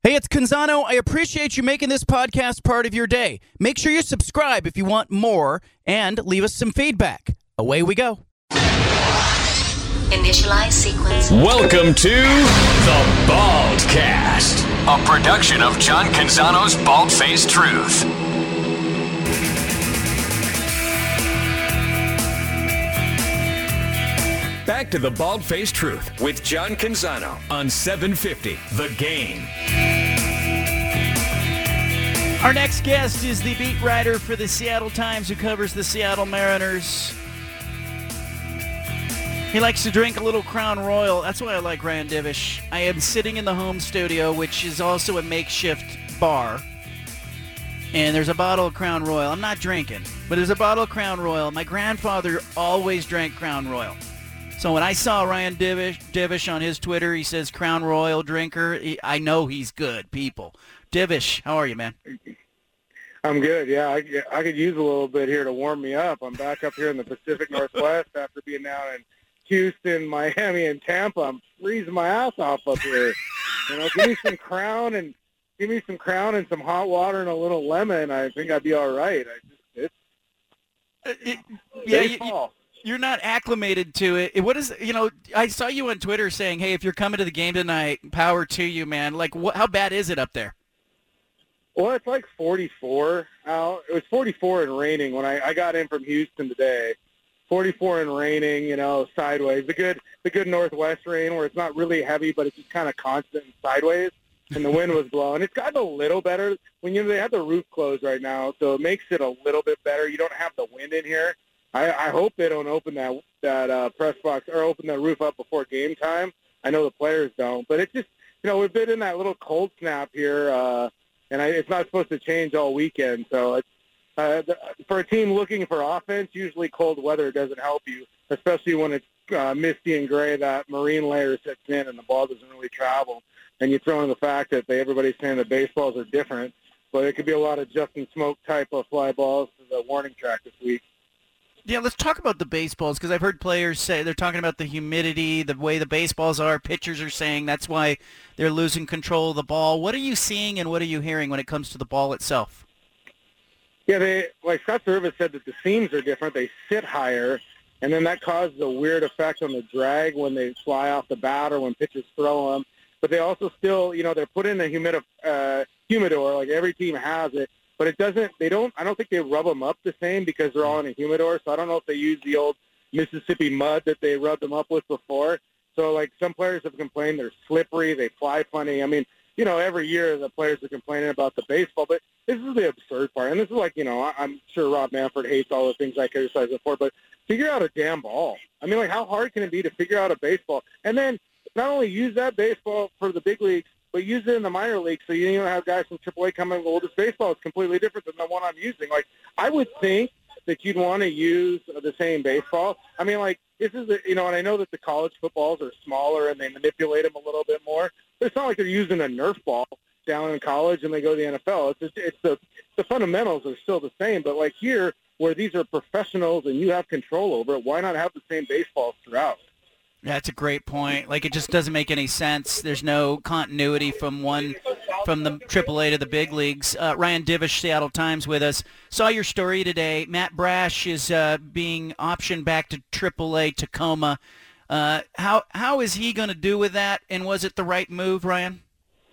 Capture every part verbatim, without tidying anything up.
Hey, it's Canzano. I appreciate you making this podcast part of your day. Make sure you subscribe if you want more and leave us some feedback. Away we go. Initialize sequence. Welcome to The Baldcast, a production of John Canzano's Bald-Faced Truth. Back to The Bald-Faced Truth with John Canzano on seven fifty The Game. Our next guest is the beat writer for the Seattle Times who covers the Seattle Mariners. He likes to drink a little Crown Royal. That's why I like Ryan Divish. I am sitting in the home studio, which is also a makeshift bar. And there's a bottle of Crown Royal. I'm not drinking, but there's a bottle of Crown Royal. My grandfather always drank Crown Royal. So when I saw Ryan Divish, Divish on his Twitter, he says Crown Royal drinker. He, I know he's good, people. Divish, how are you, man? I'm good, yeah. I, I could use a little bit here to warm me up. I'm back up here in the Pacific Northwest after being down in Houston, Miami, and Tampa. I'm freezing my ass off up here. You know, give me some Crown and give me some Crown and some hot water and a little lemon. I think I'd be all right. I just it's uh, it, yeah, you, you, you're not acclimated to it. What is you know? I saw you on Twitter saying, "Hey, if you're coming to the game tonight, power to you, man." Like, what, how bad is it up there? Well, it's like forty-four out. It was forty-four and raining when I, I got in from Houston today. forty-four and raining, you know, sideways. The good, the good northwest rain where it's not really heavy, but it's just kind of constant and sideways, and the wind was blowing. It's gotten a little better when you know they have the roof closed right now, so it makes it a little bit better. You don't have the wind in here. I, I hope they don't open that that uh, press box or open the roof up before game time. I know the players don't, but it's just you know we've been in that little cold snap here. Uh, And I, it's not supposed to change all weekend. So it's, uh, the, for a team looking for offense, usually cold weather doesn't help you, especially when it's uh, misty and gray. That marine layer sets in and the ball doesn't really travel. And you throw in the fact that they, everybody's saying the baseballs are different, but it could be a lot of Justin Smoke type of fly balls to the warning track this week. Yeah, let's talk about the baseballs because I've heard players say they're talking about the humidity, the way the baseballs are. Pitchers are saying that's why they're losing control of the ball. What are you seeing and what are you hearing when it comes to the ball itself? Yeah, they like Scott Servais said that the seams are different. They sit higher, and then that causes a weird effect on the drag when they fly off the bat or when pitchers throw them. But they also still, you know, they're put in a humid, uh, humidor, like every team has it. But it doesn't, they don't, I don't think they rub them up the same because they're all in a humidor. So I don't know if they use the old Mississippi mud that they rubbed them up with before. So, like, some players have complained they're slippery, they fly funny. I mean, you know, every year the players are complaining about the baseball. But this is the absurd part. And this is like, you know, I'm sure Rob Manfred hates all the things I criticize it for. But figure out a damn ball. I mean, like, how hard can it be to figure out a baseball? And then not only use that baseball for the big leagues, but use it in the minor leagues so you don't have guys from triple A coming, well, this baseball is completely different than the one I'm using. Like, I would think that you'd want to use the same baseball. I mean, like, this is, a, you know, and I know that the college footballs are smaller and they manipulate them a little bit more, but it's not like they're using a Nerf ball down in college and they go to the N F L. It's, just, it's the, the fundamentals are still the same, but like here, where these are professionals and you have control over it, why not have the same baseballs throughout? That's a great point. Like, it just doesn't make any sense. There's no continuity from one, from the triple A to the big leagues. Uh, Ryan Divish, Seattle Times, with us. Saw your story today. Matt Brash is uh, being optioned back to triple A Tacoma. Uh, how how is he going to do with that? And was it the right move, Ryan?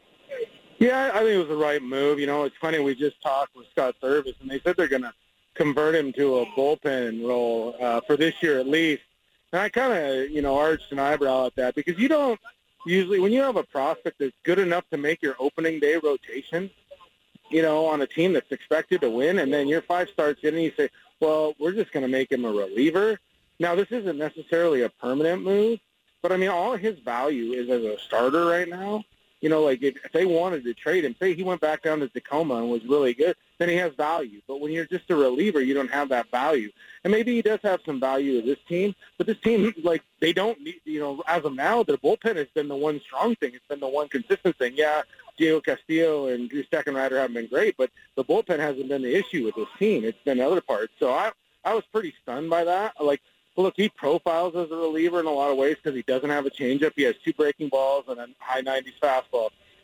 Yeah, I think it was the right move. You know, it's funny. We just talked with Scott Servais, and they said they're going to convert him to a bullpen role uh, for this year at least. And I kind of, you know, arched an eyebrow at that because you don't usually, when you have a prospect that's good enough to make your opening day rotation, you know, on a team that's expected to win, and then your five starts in and you say, well, we're just going to make him a reliever. Now, this isn't necessarily a permanent move, but, I mean, all his value is as a starter right now. You know, like if, if they wanted to trade him, say he went back down to Tacoma and was really good, then he has value. But when you're just a reliever, you don't have that value. And maybe he does have some value to this team, but this team, like, they don't need, you know, as of now, their bullpen has been the one strong thing. It's been the one consistent thing. Yeah, Diego Castillo and Drew Steckenrider haven't been great, but the bullpen hasn't been the issue with this team. It's been other parts. So I, I was pretty stunned by that. Like, look, he profiles as a reliever in a lot of ways because he doesn't have a changeup. He has two breaking balls and a high nineties fastball.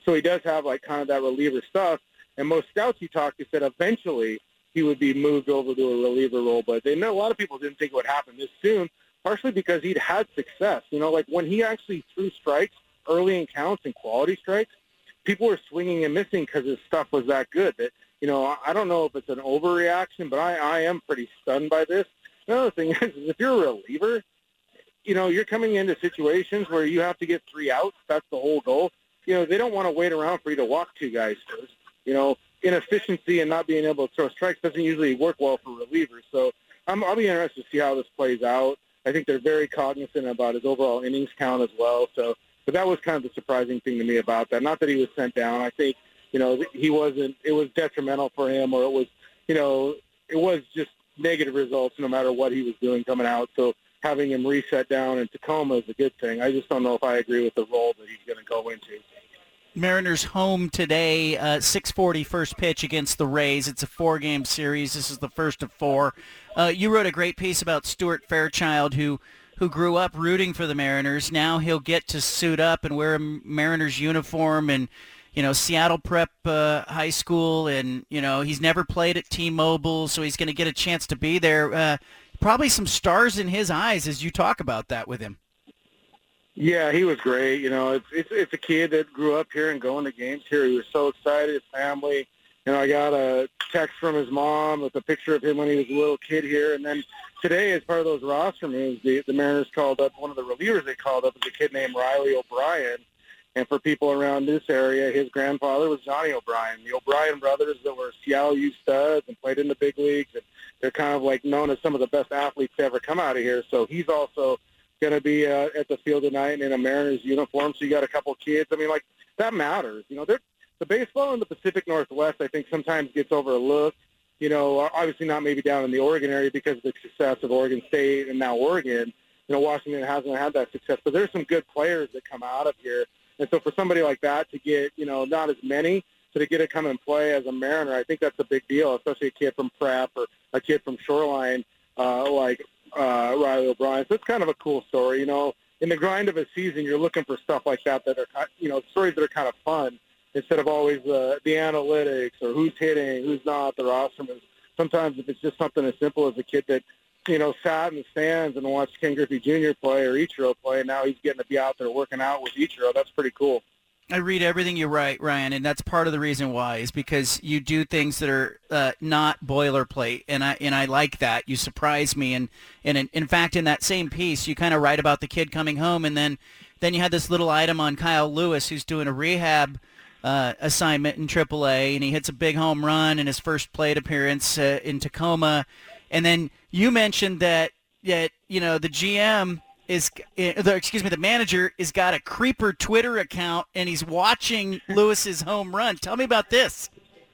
So he does have like kind of that reliever stuff. And most scouts you talked to said eventually he would be moved over to a reliever role, but they know a lot of people didn't think it would happen this soon, partially because he'd had success. You know, like when he actually threw strikes early in counts and quality strikes, people were swinging and missing because his stuff was that good. That, you know, I don't know if it's an overreaction, but I, I am pretty stunned by this. Another thing is, is if you're a reliever, you know, you're coming into situations where you have to get three outs. That's the whole goal. You know, they don't want to wait around for you to walk two guys first. You know, inefficiency and not being able to throw strikes doesn't usually work well for relievers. So I'm, I'll be interested to see how this plays out. I think they're very cognizant about his overall innings count as well. So, but that was kind of the surprising thing to me about that. Not that he was sent down. I think, you know, he wasn't, it was detrimental for him, or it was, you know, it was just negative results no matter what he was doing coming out. So having him reset down in Tacoma is a good thing. I just don't know if I agree with the role that he's going to go into. Mariners home today, uh, six forty first pitch against the Rays. It's a four-game series. This is the first of four. Uh, you wrote a great piece about Stuart Fairchild, who who grew up rooting for the Mariners. Now he'll get to suit up and wear a Mariners uniform and, you know, Seattle Prep uh, High School, and, you know, he's never played at T-Mobile, so he's going to get a chance to be there. Uh, probably some stars in his eyes as you talk about that with him. Yeah, he was great. You know, it's it's it's a kid that grew up here and going to games here. He was so excited. His family. You know, I got a text from his mom with a picture of him when he was a little kid here. And then today, as part of those roster moves, the, the Mariners called up one of the relievers. They called up is a kid named Riley O'Brien. And for people around this area, his grandfather was Johnny O'Brien. The O'Brien brothers that were Seattle U studs and played in the big leagues. And they're kind of like known as some of the best athletes to ever come out of here. So he's also going to be uh, at the field tonight in a Mariners uniform. So you got a couple kids. I mean, like, that matters. You know, they're, the baseball in the Pacific Northwest, I think, sometimes gets overlooked. You know, obviously not maybe down in the Oregon area because of the success of Oregon State and now Oregon. You know, Washington hasn't had that success. But there's some good players that come out of here. And so for somebody like that to get, you know, not as many, so to get to come and play as a Mariner, I think that's a big deal, especially a kid from Prep or a kid from Shoreline uh, like uh, Riley O'Brien. So it's kind of a cool story. You know, in the grind of a season, you're looking for stuff like that that are, you know, stories that are kind of fun instead of always uh, the analytics or who's hitting, who's not, the roster. Sometimes if it's just something as simple as a kid that, you know, sat in the stands and watched Ken Griffey Junior play or Ichiro play, and now he's getting to be out there working out with Ichiro, that's pretty cool. I read everything you write, Ryan, and that's part of the reason why, is because you do things that are uh, not boilerplate, and I and I like that. You surprise me, and, and in, in fact, in that same piece, you kind of write about the kid coming home, and then, then you had this little item on Kyle Lewis, who's doing a rehab uh, assignment in triple A, and he hits a big home run in his first plate appearance uh, in Tacoma, and then you mentioned that, that you know, the G M is, the, excuse me, the manager has got a creeper Twitter account, and he's watching Lewis's home run. Tell me about this.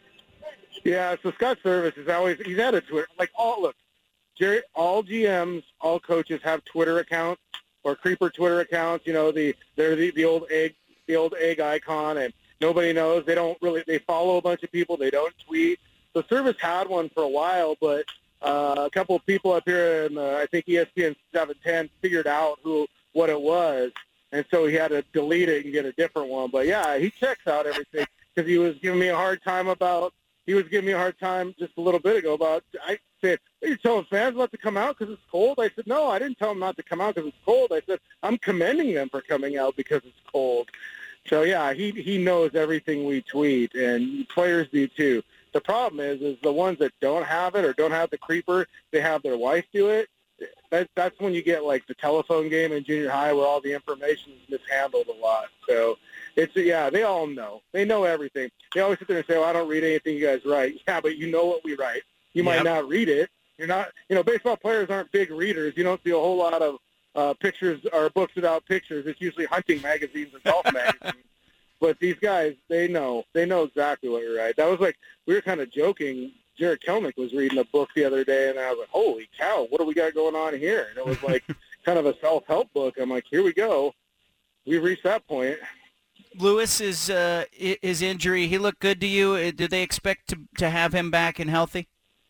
Yeah, so Scott Service is always, he's at a Twitter, like all, look, Jerry, all G Ms, all coaches have Twitter accounts or creeper Twitter accounts. You know, the they're the, the old egg, the old egg icon, and nobody knows. They don't really, they follow a bunch of people. They don't tweet. So Service had one for a while, but Uh, a couple of people up here in, uh, I think, E S P N seven ten figured out who what it was, and so he had to delete it and get a different one. But, yeah, he checks out everything because he was giving me a hard time about – he was giving me a hard time just a little bit ago about – I said, are you telling fans not to come out because it's cold? I said, no, I didn't tell them not to come out because it's cold. I said, I'm commending them for coming out because it's cold. So, yeah, he he knows everything we tweet, and players do too. The problem is, is the ones that don't have it or don't have the creeper, they have their wife do it. That, that's when you get, like, the telephone game in junior high where all the information is mishandled a lot. So, it's yeah, they all know. They know everything. They always sit there and say, well, I don't read anything you guys write. Yeah, but you know what we write. You might yep. not read it. You're not, you know, baseball players aren't big readers. You don't see a whole lot of uh, pictures or books without pictures. It's usually hunting magazines or golf magazines. But these guys, they know. They know exactly what you're right. That was like, we were kind of joking. Jared Kelnick was reading a book the other day, and I was like, holy cow, what do we got going on here? And it was like kind of a self-help book. I'm like, here we go. We've reached that point. Lewis, is, uh, his injury, he looked good to you. Did they expect to, to have him back and healthy?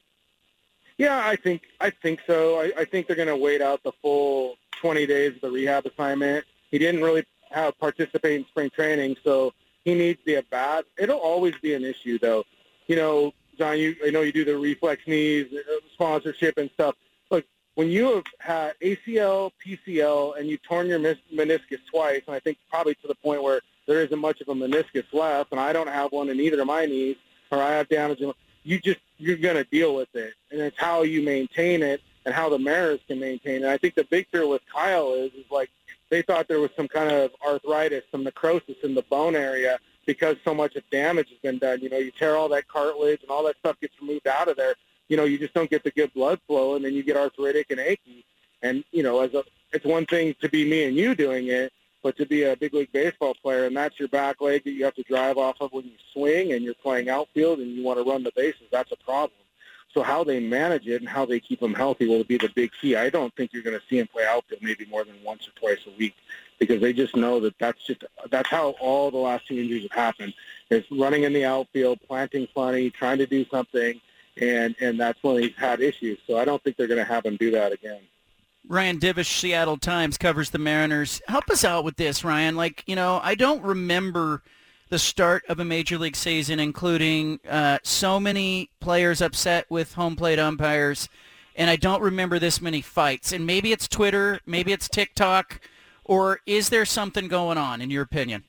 Yeah, I think I think so. I, I think they're going to wait out the full twenty days of the rehab assignment. He didn't really have participate in spring training, so he needs the at-bat. It'll always be an issue, though. You know, John, you, I know you do the reflex knees, sponsorship and stuff. Look, when you have had A C L, P C L, and you've torn your meniscus twice, and I think probably to the point where there isn't much of a meniscus left, and I don't have one in either of my knees, or I have damage, you just, you're going to deal with it. And it's how you maintain it and how the Mariners can maintain it. I think the big fear with Kyle is, is like, they thought there was some kind of arthritis, some necrosis in the bone area because so much of damage has been done. You know, you tear all that cartilage and all that stuff gets removed out of there. You know, you just don't get the good blood flow, and then you get arthritic and achy. And, you know, as a, it's one thing to be me and you doing it, but to be a big league baseball player, and that's your back leg that you have to drive off of when you swing and you're playing outfield and you want to run the bases, that's a problem. So how they manage it and how they keep them healthy will be the big key. I don't think you're going to see them play outfield maybe more than once or twice a week because they just know that that's just that's how all the last two injuries have happened. Is running in the outfield, planting funny, trying to do something, and and that's when he's had issues. So I don't think they're going to have him do that again. Ryan Divish, Seattle Times, covers the Mariners. Help us out with this, Ryan. Like, you know, I don't remember the start of a Major League season, including uh, so many players upset with home plate umpires, and I don't remember this many fights. And maybe it's Twitter, maybe it's TikTok, or is there something going on, in your opinion?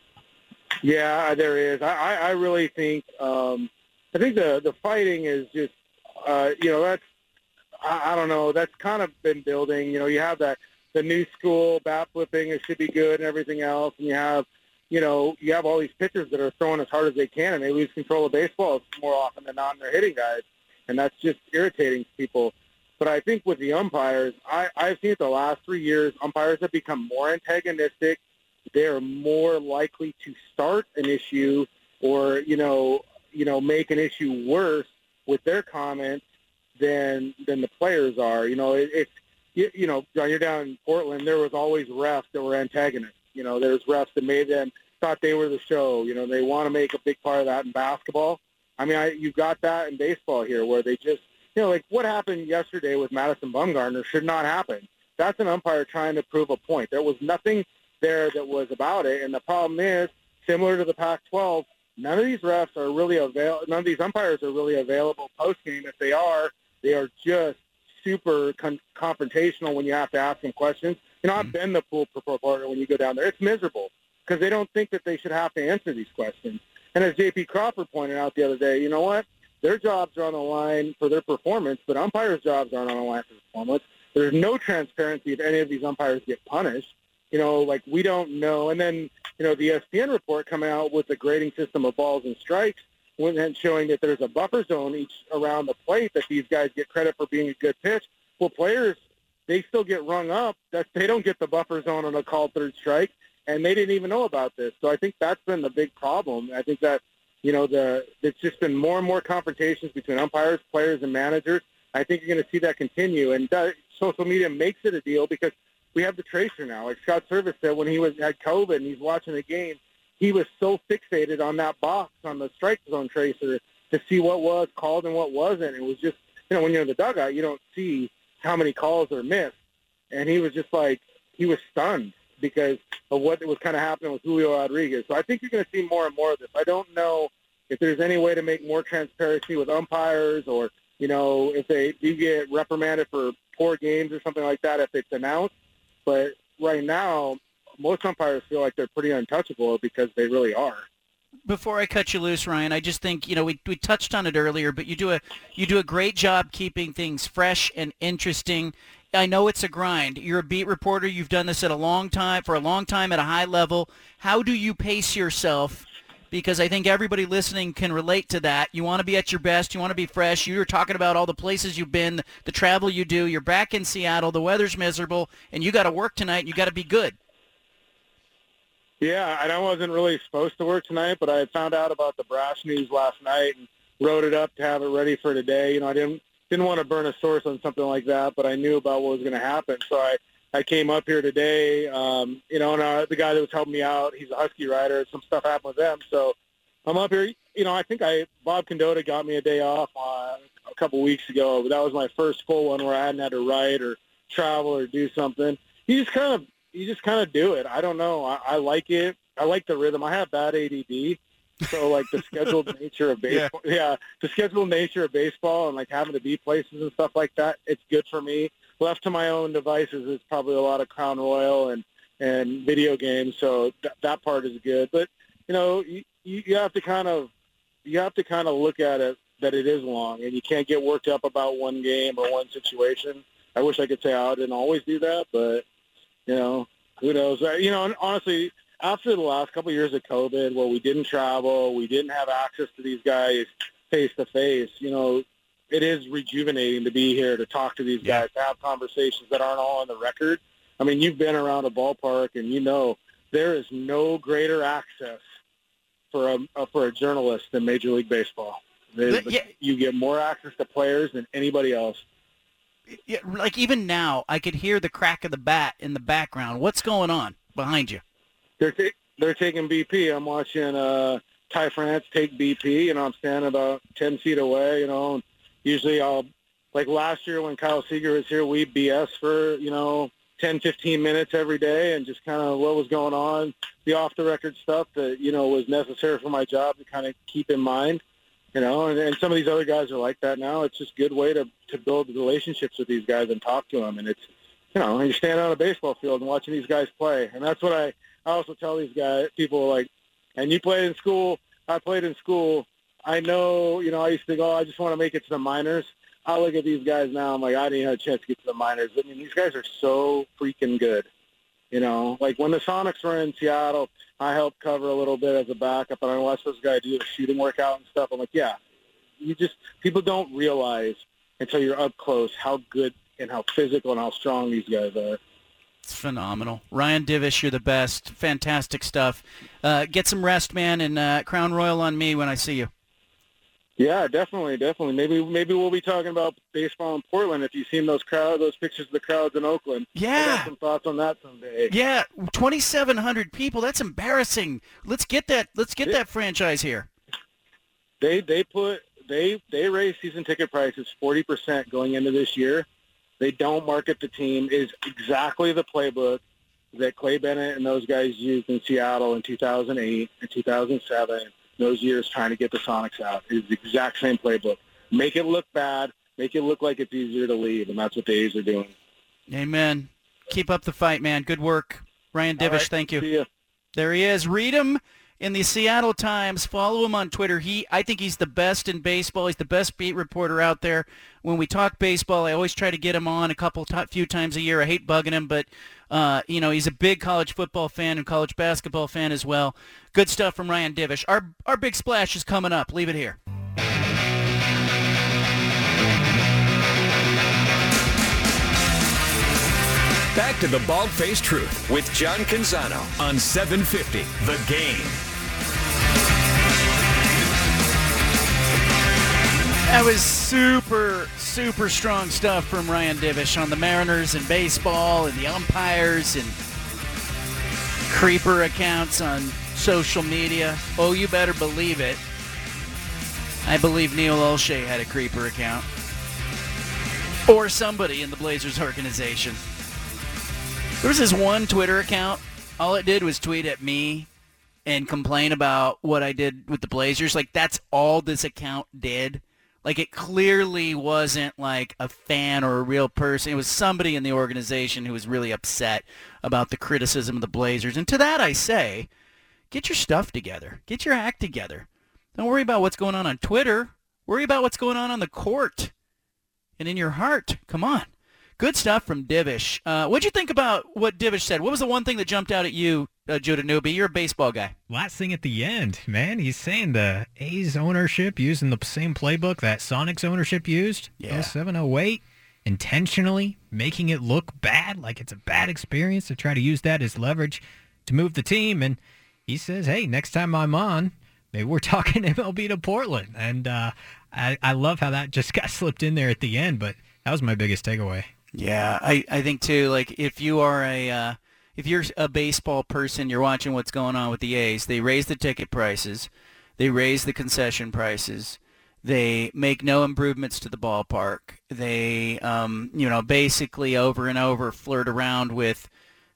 Yeah, there is. I, I really think um, I think the, the fighting is just, uh, you know, that's, I, I don't know, that's kind of been building. You know, you have that the new school, bat flipping, it should be good and everything else, and you have, you know, you have all these pitchers that are throwing as hard as they can, and they lose control of baseball more often than not, and they're hitting guys, and that's just irritating to people. But I think with the umpires, I, I've seen it the last three years, umpires have become more antagonistic. They're more likely to start an issue or, you know, you know, make an issue worse with their comments than than the players are. You know, it, it's, you, you know, John, you're down in Portland, there was always refs that were antagonists. You know, there's refs that made them, thought they were the show. You know, they want to make a big part of that in basketball. I mean, I, you've got that in baseball here where they just, you know, like what happened yesterday with Madison Bumgarner should not happen. That's an umpire trying to prove a point. There was nothing there that was about it. And the problem is, similar to the Pac twelve, none of these refs are really avail. None of these umpires are really available post-game. If they are, they are just super con- confrontational when you have to ask them questions. You know, I've been the pool reporter when you go down there. It's miserable because they don't think that they should have to answer these questions. And as J P Crawford pointed out the other day, you know what? Their jobs are on the line for their performance, but umpires' jobs aren't on the line for performance. There's no transparency if any of these umpires get punished. You know, like we don't know. And then, you know, the E S P N report coming out with the grading system of balls and strikes and showing that there's a buffer zone each around the plate that these guys get credit for being a good pitch. Well, players, they still get rung up that they don't get the buffer zone on a called third strike, and they didn't even know about this. So I think that's been the big problem. I think that, you know, the it's just been more and more confrontations between umpires, players, and managers. I think you're going to see that continue, and that, social media makes it a deal because we have the tracer now. Like Scott Service said when he was had COVID and he's watching the game, he was so fixated on that box on the strike zone tracer to see what was called and what wasn't. It was just, you know, when you're in the dugout, you don't see how many calls are missed. And he was just like, he was stunned because of what was kind of happening with Julio Rodriguez. So I think you're going to see more and more of this. I don't know if there's any way to make more transparency with umpires or, you know, if they do get reprimanded for poor games or something like that, if it's announced. But right now, most umpires feel like they're pretty untouchable because they really are. Before I cut you loose, Ryan, I just think, you know, we we touched on it earlier, but you do a you do a great job keeping things fresh and interesting. I know it's a grind. You're a beat reporter. You've done this at a long time, for a long time at a high level. How do you pace yourself? Because I think everybody listening can relate to that. You want to be at your best. You want to be fresh. You were talking about all the places you've been, the travel you do. You're back in Seattle. The weather's miserable, and you got to work tonight, and you got to be good. Yeah, and I wasn't really supposed to work tonight, but I found out about the Brash news last night and wrote it up to have it ready for today. You know, I didn't didn't want to burn a source on something like that, but I knew about what was going to happen. So I, I came up here today, um, you know, and uh, the guy that was helping me out, he's a Husky rider. Some stuff happened with them. So I'm up here. You know, I think I Bob Condotta got me a day off uh, a couple weeks ago, but that was my first full one where I hadn't had to write or travel or do something. You just kind of you just kind of do it. I don't know. I, I like it. I like the rhythm. I have bad A D D, so like the scheduled nature of baseball. Yeah. yeah, the scheduled nature of baseball and like having to be places and stuff like that. It's good for me. Left to my own devices, it's probably a lot of Crown Royal and and video games. So th- that part is good. But you know, you, you have to kind of you have to kind of look at it that it is long, and you can't get worked up about one game or one situation. I wish I could say I didn't always do that, but you know, who knows? You know, and honestly, after the last couple of years of COVID, where we didn't travel, we didn't have access to these guys face to face, you know, it is rejuvenating to be here to talk to these Yeah. guys, to have conversations that aren't all on the record. I mean, you've been around a ballpark, and you know there is no greater access for a for a journalist than Major League Baseball. There's- Yeah. You get more access to players than anybody else. Yeah, like even now, I could hear the crack of the bat in the background. What's going on behind you? They're ta- they're taking B P. I'm watching uh, Ty France take B P. You know, I'm standing about ten feet away. You know, and usually I'll like last year when Kyle Seager was here, we B S for you know ten, fifteen minutes every day, and just kind of what was going on, the off the record stuff that you know was necessary for my job to kind of keep in mind. You know, and, and some of these other guys are like that now. It's just a good way to, to build relationships with these guys and talk to them. And it's, you know, you're standing on a baseball field and watching these guys play. And that's what I, I also tell these guys, people like, and you played in school, I played in school. I know, you know, I used to go, I just want to make it to the minors. I look at these guys now, I'm like, I didn't have a chance to get to the minors. I mean, these guys are so freaking good. You know, like when the Sonics were in Seattle, I helped cover a little bit as a backup, and I watched those guys do a shooting workout and stuff. I'm like, yeah, you just people don't realize until you're up close how good and how physical and how strong these guys are. It's phenomenal. Ryan Divish, you're the best. Fantastic stuff. Uh, get some rest, man, and uh, Crown Royal on me when I see you. Yeah, definitely, definitely. Maybe maybe we'll be talking about baseball in Portland if you've seen those crowd, those pictures of the crowds in Oakland. Yeah. I got some thoughts on that someday. Yeah, twenty-seven hundred people. That's embarrassing. Let's get that. Let's get Yeah. that franchise here. They they put they they raise season ticket prices forty percent going into this year. They don't market the team. It is exactly the playbook that Clay Bennett and those guys used in Seattle in two thousand eight and two thousand seven. Those years trying to get the Sonics out. It's the exact same playbook. Make it look bad. Make it look like it's easier to leave, and that's what the A's are doing. Amen. Keep up the fight, man. Good work. Ryan Divish, All right, thank you. see ya. There he is. Read him in the Seattle Times. Follow him on Twitter. He, I think he's the best in baseball. He's the best beat reporter out there. When we talk baseball, I always try to get him on a couple, t- few times a year. I hate bugging him, but uh, you know, he's a big college football fan and college basketball fan as well. Good stuff from Ryan Divish. Our our big splash is coming up. Leave it here. Back to the Bald-Faced Truth with John Canzano on seven fifty The Game. That was super, super strong stuff from Ryan Divish on the Mariners and baseball and the umpires and creeper accounts on social media. Oh, you better believe it. I believe Neil Olshey had a creeper account. Or somebody in the Blazers organization. There was this one Twitter account. All it did was tweet at me and complain about what I did with the Blazers. Like, that's all this account did. Like, it clearly wasn't like a fan or a real person. It was somebody in the organization who was really upset about the criticism of the Blazers. And to that I say, get your stuff together. Get your act together. Don't worry about what's going on on Twitter. Worry about what's going on on the court and in your heart. Come on. Good stuff from Divish. Uh, what'd you think about what Divish said? What was the one thing that jumped out at you, uh, Judah Newby? You're a baseball guy. Last thing at the end, man, he's saying the A's ownership using the same playbook that Sonics ownership used, Yeah. oh seven oh eight, intentionally making it look bad, like it's a bad experience to try to use that as leverage to move the team. And he says, hey, next time I'm on, maybe we're talking M L B to Portland. And uh, I, I love how that just got slipped in there at the end, but that was my biggest takeaway. Yeah, I, I think too, like if you are a uh, if you're a baseball person, you're watching what's going on with the A's. They raise the ticket prices. They raise the concession prices. They make no improvements to the ballpark. They, um, you know, basically over and over flirt around with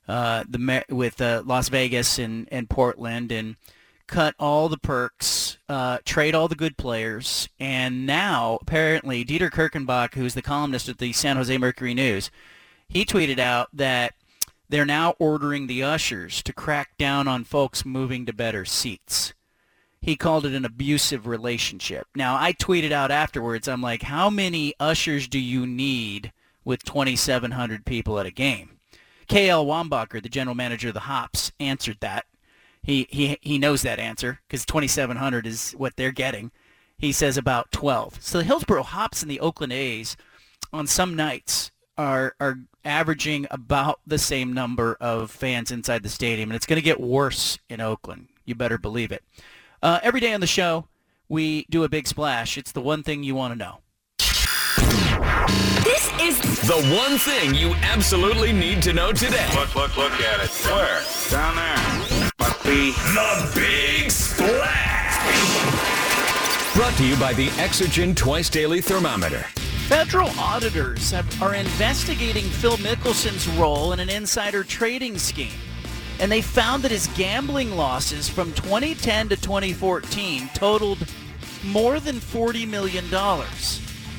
uh, the with uh, Las Vegas and, and Portland, and cut all the perks, uh, trade all the good players, and now apparently Dieter Kirchenbach, who's the columnist at the San Jose Mercury News, he tweeted out that they're now ordering the ushers to crack down on folks moving to better seats. He called it an abusive relationship. Now, I tweeted out afterwards, I'm like, how many ushers do you need with twenty-seven hundred people at a game? K L Wambacher, the general manager of the Hops, answered that. He he he knows that answer because twenty-seven hundred is what they're getting. He says about twelve. So the Hillsboro Hops and the Oakland A's on some nights are are averaging about the same number of fans inside the stadium, and it's going to get worse in Oakland. You better believe it. Uh, every day on the show, we do a big splash. It's the one thing you want to know. This is the one thing you absolutely need to know today. Look, look, look at it. Where? Down there. Must be the Big Splash. Brought to you by the Exergen Twice Daily Thermometer. Federal auditors have, are investigating Phil Mickelson's role in an insider trading scheme. And they found that his gambling losses from twenty ten to twenty fourteen totaled more than forty million dollars.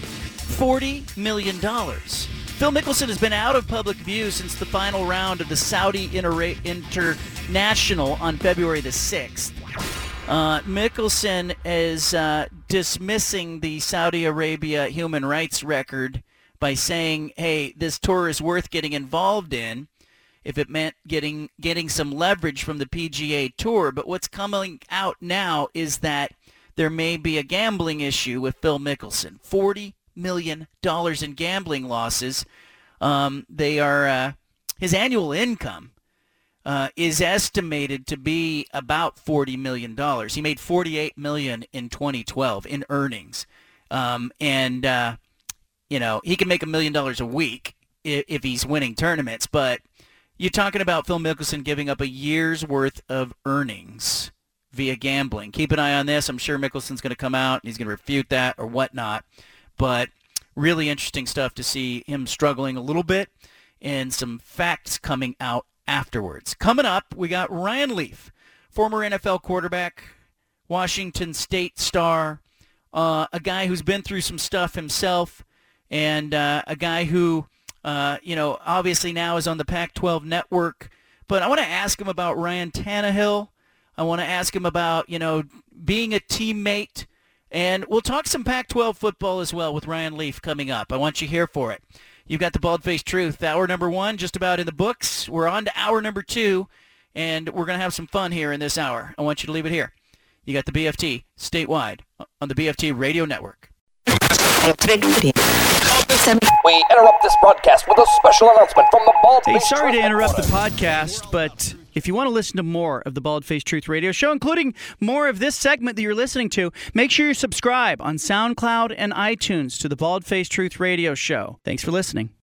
forty million dollars. Phil Mickelson has been out of public view since the final round of the Saudi Inter- International on February the sixth. Uh, Mickelson is uh, dismissing the Saudi Arabia human rights record by saying, hey, this tour is worth getting involved in if it meant getting getting some leverage from the P G A Tour. But what's coming out now is that there may be a gambling issue with Phil Mickelson. forty million dollars in gambling losses. Um, they are uh, his annual income uh, is estimated to be about forty million dollars. He made forty-eight million dollars in twenty twelve in earnings. Um, and, uh, you know, he can make a million dollars a week if, if he's winning tournaments, but you're talking about Phil Mickelson giving up a year's worth of earnings via gambling. Keep an eye on this. I'm sure Mickelson's going to come out and he's going to refute that or whatnot. But really interesting stuff to see him struggling a little bit and some facts coming out afterwards. Coming up, we got Ryan Leaf, former N F L quarterback, Washington State star, uh, a guy who's been through some stuff himself, and uh, a guy who Uh, you know, obviously now is on the Pac twelve network. But I want to ask him about Ryan Tannehill. I want to ask him about, you know, being a teammate. And we'll talk some Pac twelve football as well with Ryan Leaf coming up. I want you here for it. You've got the Bald-Faced Truth. Hour number one, just about in the books. We're on to hour number two, and we're going to have some fun here in this hour. I want you to leave it here. You got the B F T statewide on the B F T Radio Network. We interrupt this broadcast with a special announcement from the Bald-Faced Hey, sorry Truth to interrupt the headquarters. podcast, but if you want to listen to more of the Bald-Faced Truth Radio Show, including more of this segment that you're listening to, make sure you subscribe on SoundCloud and iTunes to the Bald-Faced Truth Radio Show. Thanks for listening.